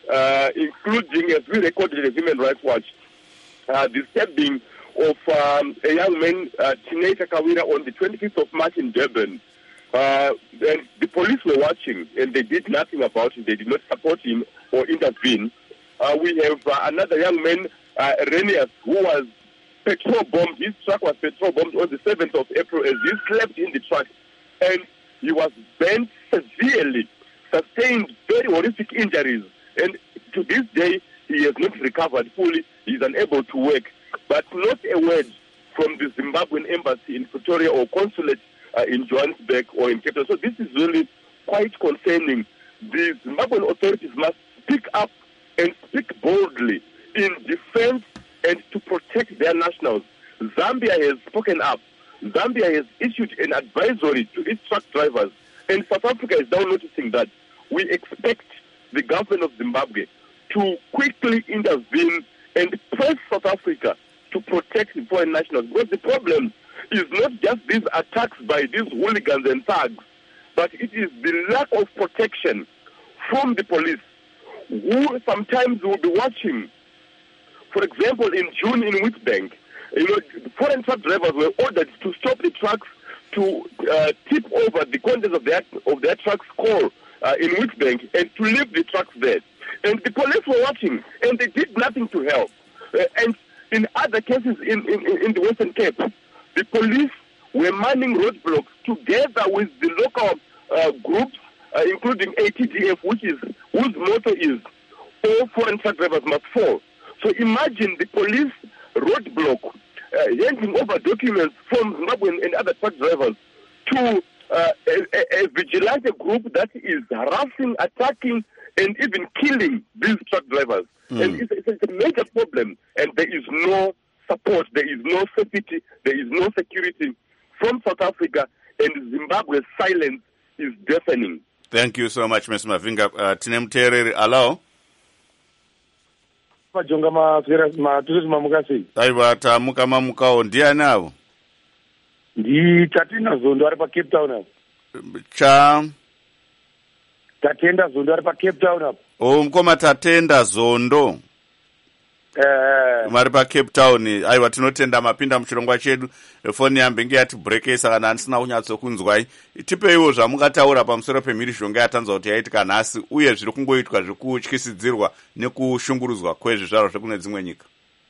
including, as we recorded at Human Rights Watch, the stabbing of a young man, Tineta Kawira, on the 25th of March in Durban. And the police were watching, and they did nothing about it. They did not support him or intervene. We have another young man, Renius, who was petrol bombed. His truck was petrol bombed on the 7th of April as he slept in the truck, and he was burnt severely, sustained very horrific injuries, and to this day he has not recovered fully. He is unable to work. But not a word from the Zimbabwean embassy in Pretoria or consulate in Johannesburg or in Cape Town. So this is really quite concerning. The Zimbabwean authorities must speak up and speak boldly in defense and to protect their nationals. Zambia has spoken up. Zambia has issued an advisory to its truck drivers, and South Africa is now noticing that. We expect the government of Zimbabwe to quickly intervene and press South Africa to protect the foreign nationals. Because the problem is not just these attacks by these hooligans and thugs, but it is the lack of protection from the police, who sometimes will be watching. For example, in June in Witbank, foreign truck drivers were ordered to stop the trucks to tip over the contents of their truck's core in Witbank and to leave the trucks there. And the police were watching, and they did nothing to help. And in other cases in the Western Cape, the police were manning roadblocks together with the local groups, including ATGF, whose motto is all foreign truck drivers must fall. So imagine the police roadblock handing over documents from Zimbabwean and other truck drivers to a vigilante group that is harassing, attacking, and even killing these truck drivers. And it's a major problem, and there is no support, there is no safety, there is no security from South Africa, and Zimbabwe's silence is deafening. Thank you so much, Mr. Mavinga. Tinem Tereri, allow? Aiwa tamuka mamukao ndiani avo? Tatenda Zondo ari pa Cape Town apo. Tatenda Zondo ari pa Cape Town apo. Mukoma Tatenda Zondo. Mari pa Cape Town. Aiwa tinotenda mapinda muchirongwa chedu. Foni yambe nge yati brekesa kana handisina kunyatso kunzwai. Tipeiwo zvamukataura pamusoro pemhirizhonga yatanzwa kuti yaitika nhasi uye zviri kungoitwa zvekutyisidzirwa nekushungurudzwa kwezvizvaro zvekune dzimwe nyika.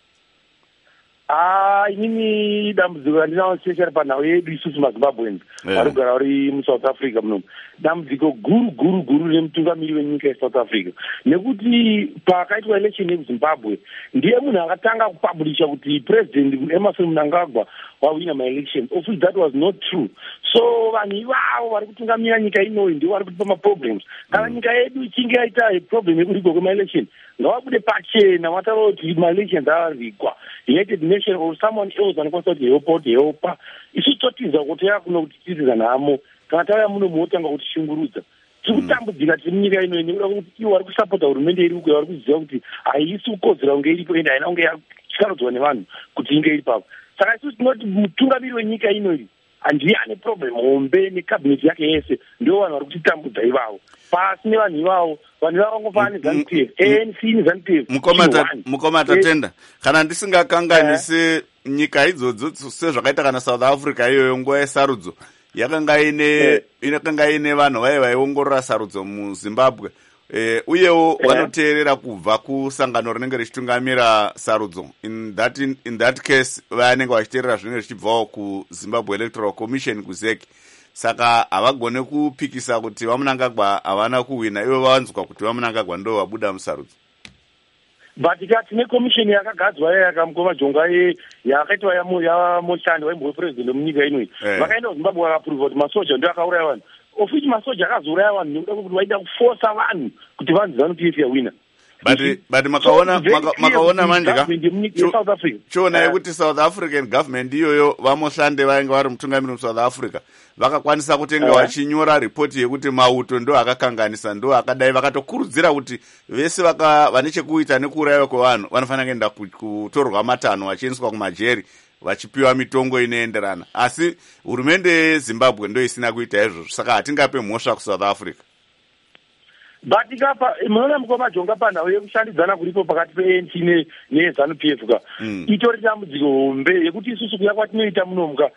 Inini dambudziko randinawo chechari panhau yedu isusu maZimbabweans vari kugara vari muSouth Africa muno. Dambudziko guru remutungamiri wenyika yeSouth Africa. Nekuti pakaitwa election yeZimbabwe ndiye munhu akatanga kupublisha kuti President Emmerson Mnangagwa wawina ma-elections. Of which that was not true. So vanhu ivavo vari kutungamira nyika inoyi ndivo vari kutipa ma-problems. Kana nyika yedu ichinge yaita problem yekurigwa kwema-election, ngavabude pachena vataura kuti ma-elections arigwa. United Nations or someone else anokwanisa kuti heopa isu totiza kuti yakuno kuti tiriza nhamo kana tauya muno muotanga kuti shungurudza tiri kutambudzika tiri munyika ino nekuda kuti iwo vari kusapota hurumende iri uko vari kuziva kuti haisi kukodzera kunge iripo ende haina kunge yakarodzwa nevanhu kuti inge iri papo. Saka isusu tinoti mutungamiri wenyika inoyi handiye ane problem hombe nekabineti yake yese ndio vanhu vari kutitambudza ivavo. Pasi nevanhu ivavo vanhu vakangofana ZANU-PF ANC ZANU-PF mukoma tatenda kana ndisingakanganisi nyika idzodzo sezvakaita kana South Africa iyoyo nguva yesarudzo yakanga ine vanhu vaiongorora sarudzo muZimbabwe uyewo vanoteerera kubva kusangano rinenge richitungamira sarudzo in that case vanenge vachiteerera zvinenge zvichibvawo kuZimbabwe Electoral Commission kuZEC. Saka havagone kupikisa kuti vaMnangagwa havana kuwina, ivo vavanzwa kuti vaMnangagwa ndo vabuda musarudzo. But tine commission yakagadzwa yakamukoma jonga yakaitwa yamoshandi waimbo wepresident munyika inoi vakaenda kuZimbabwe vakaprova kuti masoja ndio akauraya vanhu ofiti masoja akazouraya vanhu nekuda kwekuti vaida kuforsa vanhu kuti vanzi ZANU-PF yawina. But makaona manje chiona kuti South African government iyoyo vamoshande vainge vari mutungamiri muSouth Africa vakakwanisa kutenga vachinyora ripoti yekuti mauto ndo akakanganisa ndo akadai vakatokurudzira kuti vese vane chekuita nekuurayiwa kwevanhu vanofanira kuenda kutorwa matanho vachiendeswa kumajeri vachipiwa mitongo inoenderana. Asi hurumende yeZimbabwe ndo isina kuita izvozvo, saka hatingape mhosva kuSouth Africa. But munoona mukoma jonga panhau yekushandidzana kuripo pakati peNC neZANU-PF ka itori dambudziko hombe yekuti isusu kuya kwatinoita munomuka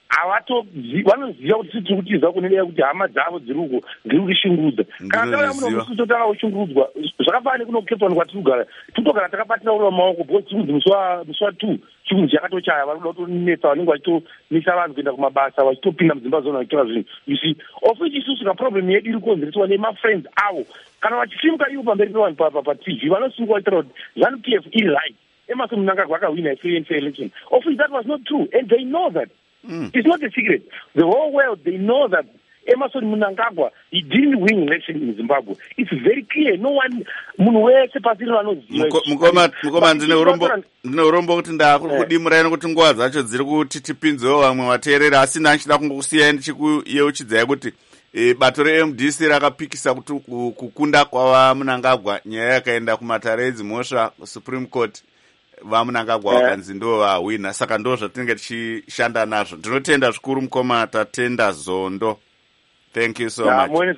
vanoziva kuti tiri kutiza kunenea kuti hama dzavo dziri kushungurudza kana tauya muno musu totanga kushungurudzwa zvakafanira kuno Cape Town kwatirikugara totogara takabatira urwa maoko bhoti chikunzi muswa 2 chikunzi chakatochaya vari kuda kutonetsa vanenge vachitonisa vanhu kuenda kumabasa vachitopinda mudzimba zona vachitora zvinhu you see of which isusu kaproblem yedu iri kukonzereswa nemafriends avo kana vachisimuka ivo pamberi pevanhu paTV vanosimuka vachitaura kuti ZANU-PF iri right Emmerson Mnangagwa akawina free and fair election of which that was not true and they know that. It's not a secret. The whole world, they know that Emmerson Mnangagwa, he didn't win election in Zimbabwe. It's very clear. No one, mukoma ndine urombo kuti ndakudimurayani kuti nguva dzacho dziri kuti tipinzewo vamwe vateerera asi ndachida kungokusiyai ndichikuyeuchidzai kuti bato reMDC rakapikisa kuti kukunda kwava Mnangagwa nyaya yakaenda kumatare edzimhosva Supreme Court vaMnangagwa vakanzi ndo vahwina, saka ndo zvatinenge tichishanda nazvo. Ndinotenda zvikuru mukoma Tatenda Zondo. Thank you so much.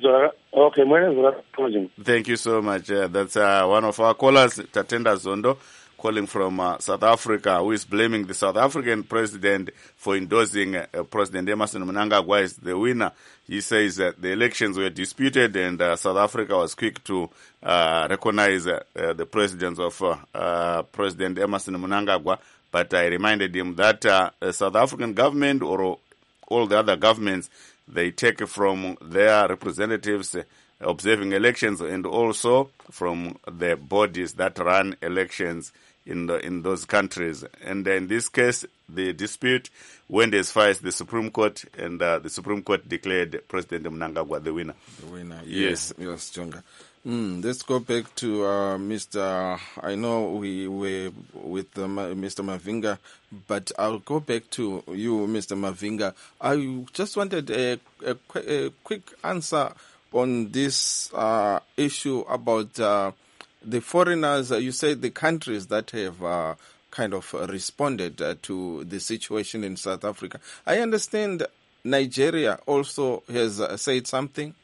Thank you so much. That's one of our callers, Tatenda Zondo, calling from South Africa, who is blaming the South African president for endorsing President Emmerson Mnangagwa as the winner. He says that the elections were disputed and South Africa was quick to recognize the presidents of President Emmerson Mnangagwa. But I reminded him that the South African government or all the other governments, they take from their representatives observing elections and also from the bodies that run elections in those countries. And in this case, the dispute went as far as the Supreme Court, and the Supreme Court declared President Mnangagwa the winner. The winner, yes, Jonga. Let's go back to Mr. I know we were with Mr. Mavinga, but I'll go back to you, Mr. Mavinga. I just wanted a quick answer on this issue about the foreigners. You said the countries that have kind of responded to the situation in South Africa. I understand Nigeria also has said something.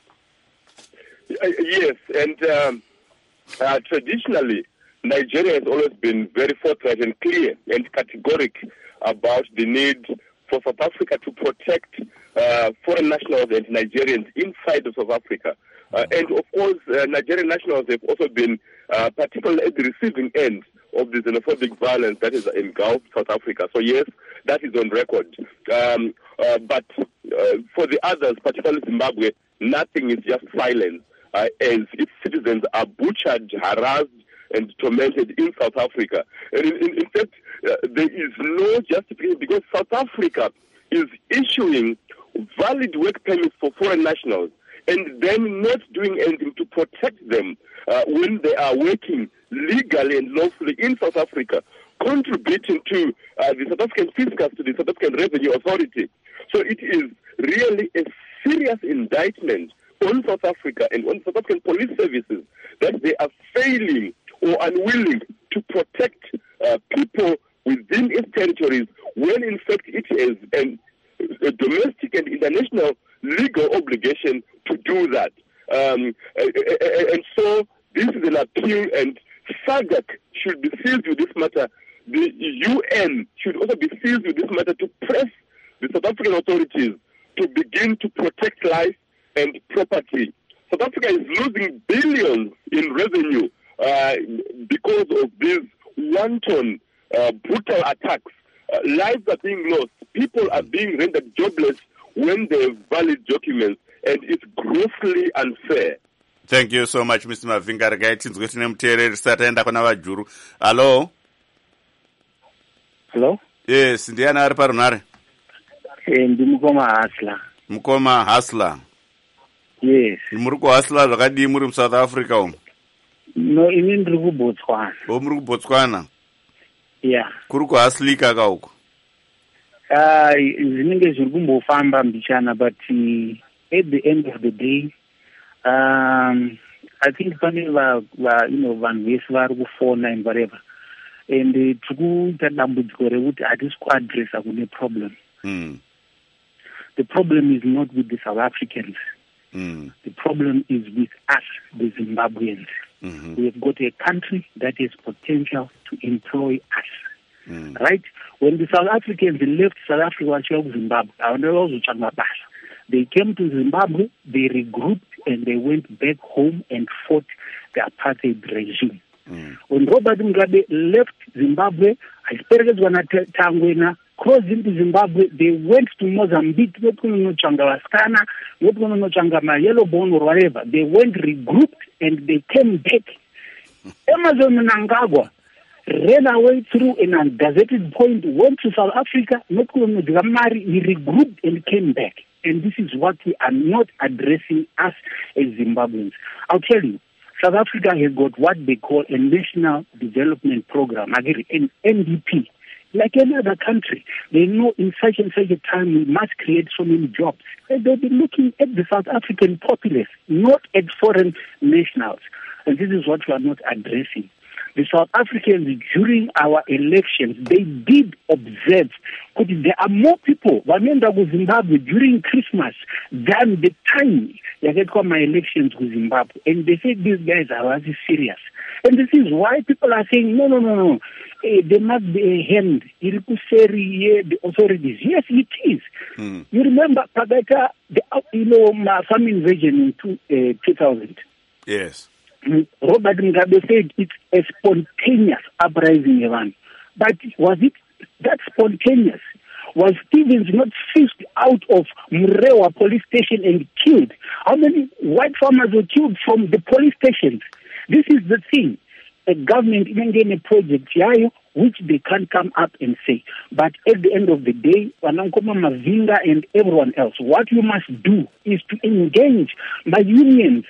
Yes, and traditionally, Nigeria has always been very forthright and clear and categoric about the need for South Africa to protect foreign nationals and Nigerians inside of South Africa. And of course, Nigerian nationals have also been particularly at the receiving end of the xenophobic violence that has engulfed South Africa. So yes, that is on record. But for the others, particularly Zimbabwe, nothing is just silence. As its citizens are butchered, harassed, and tormented in South Africa. And in fact, there is no justification because South Africa is issuing valid work permits for foreign nationals and then not doing anything to protect them when they are working legally and lawfully in South Africa, contributing to the South African fiscus, to the South African Revenue Authority. So it is really a serious indictment on South Africa and on South African police services that they are failing or unwilling to protect people within its territories when in fact it is a domestic and international legal obligation to do that. And so this is an appeal, and SADC should be seized with this matter. The UN should also be seized with this matter to press the South African authorities to begin to protect life and property. South Africa is losing billions in revenue because of these wanton, brutal attacks. Lives are being lost. People are being rendered jobless when they have valid documents, and it's grossly unfair. Thank you so much, Mr. Mavinga. Tinzwe tine muteereri sataenda kuna vajuru. Hello? Hello? Yes, ndiani ari parunare? Ndi Mukoma Hasla. Mukoma Hasla. Yes. Muri kuhasla zvakadii muri muSouth Africa umu? No, ini ndiri kuBotswana. Muri kuBotswana? Yeah. Kuri kuhaslika ka uko? Zvinenge zviri kumbofamba mbichana, but at the end of the day, I think pane vanhu vese vari kufona and whatever. And tiri kuita dambudziko rekuti hatisi kuadresa kune problem. The problem is not with the South Africans. The problem is with us, the Zimbabweans. We have got a country that has potential to employ us. Right? When the South Africans left South Africa to Zimbabwe, they came to Zimbabwe, they regrouped, and they went back home and fought the apartheid regime. When Robert Mugabe left Zimbabwe, I expected when Tangwena crossed into Zimbabwe, they went to Mozambique, not going to Changawaskana, not going to Changama Yellowbone or whatever. They went regrouped and they came back. Amazon Mnangagwa ran away through an ungazetted point, went to South Africa, not going to Gamari, he regrouped and came back. And this is what we are not addressing us as Zimbabweans. I'll tell you, South Africa has got what they call a National Development Program, an NDP. Like any other country, they know in such and such a time we must create so many jobs. And they'll be looking at the South African populace, not at foreign nationals. And this is what we are not addressing. The South Africans, during our elections, they did observe that there are more people in Zimbabwe during Christmas than the time they get my elections with Zimbabwe. And they said these guys are really serious. And this is why people are saying, no. There must be a hand. The authorities. Yes, it is. You remember Pagata, the farm invasion in 2000. Yes. Robert Mugabe said it's a spontaneous uprising, Iran. But was it that spontaneous? Was Stevens not fished out of Murewa police station and killed? How many white farmers were killed from the police stations? This is the thing. A government even getting a project which they can't come up and say. But at the end of the day, Wanankoma Mavinga and everyone else, what you must do is to engage my unions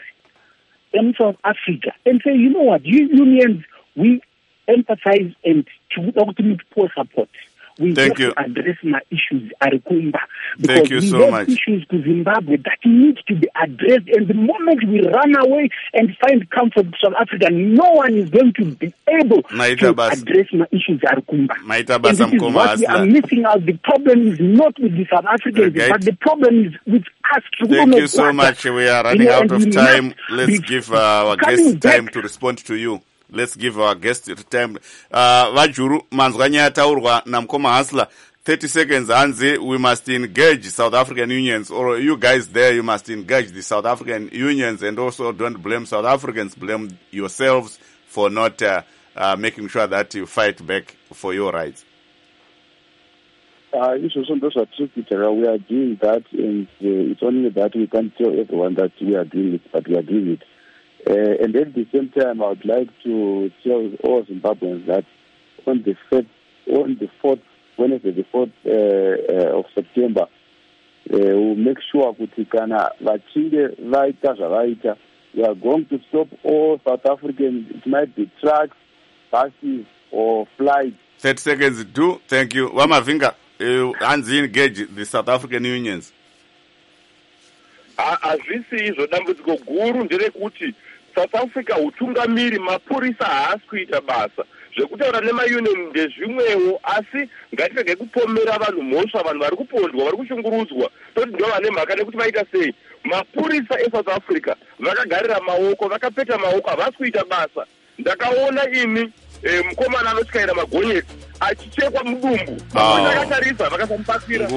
in South Africa and say, you know what, you unions, we empathize and to ultimate poor support. We have to address my issues, Arikumba. Thank you so much. Issues to Zimbabwe that need to be addressed. And the moment we run away and find comfort in South Africa, no one is going to be able to address my issues, Arikumba. And this is what we are missing out. The problem is not with the South Africans, but the problem is with us. Thank you so much. We are running out of time. Let's give our guests time to respond to you. Let's give our guests time. Vajuru, manzwanya taurwa na Mukoma Hasla. 30 seconds, Anzi, we must engage South African unions, or you guys there, you must engage the South African unions, and also don't blame South Africans, blame yourselves for not making sure that you fight back for your rights. We are doing that, and it's only that we can't tell everyone that we are doing it, but we are doing it. And at the same time, I would like to tell all Zimbabweans that on the 4th Wednesday, the 4th of September, we'll make sure that we are going to stop all South African, it might be trucks, buses, or flights. 30 seconds, do. Thank you. Wamavinga, Anzi engage the South African unions. Hazvisi izvo dambudziko guru nderekuti South Africa utungamiri mapurisa haasi kuita basa. Zvekutaura nemaunion ndezvimwewo, asi ngatirege kupomera vanhu mhosva, vanhu vari kupondwa, vari kushungurudzwa, toti ndivo vane mhaka nekuti vaita sei. Mapurisa eSouth Africa vakagarira maoko, vakapeta maoko, havasi kuita basa. Ndakaona ini mukomana anotyaira magonyeti achichekwa mudumbu, vakatarisa vakasamubatsira.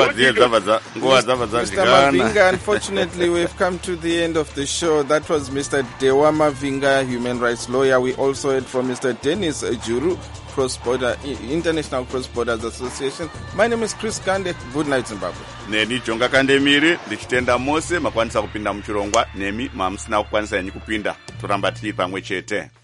Mr. Mavinga, unfortunately we've come to the end of the show. That was Mr. Dewa Mavinga, human rights lawyer. We also heard from Mr. Dennis Juru, International Cross Borders Association. My name is Chris Kande. Good night, Zimbabwe. Neni Jonga Kandemiri, ndichitenda mose makwanisa kupinda muchirongwa, nemi mamusina kukwanisa yenyu kupinda. Turamba tiri pamwe chete.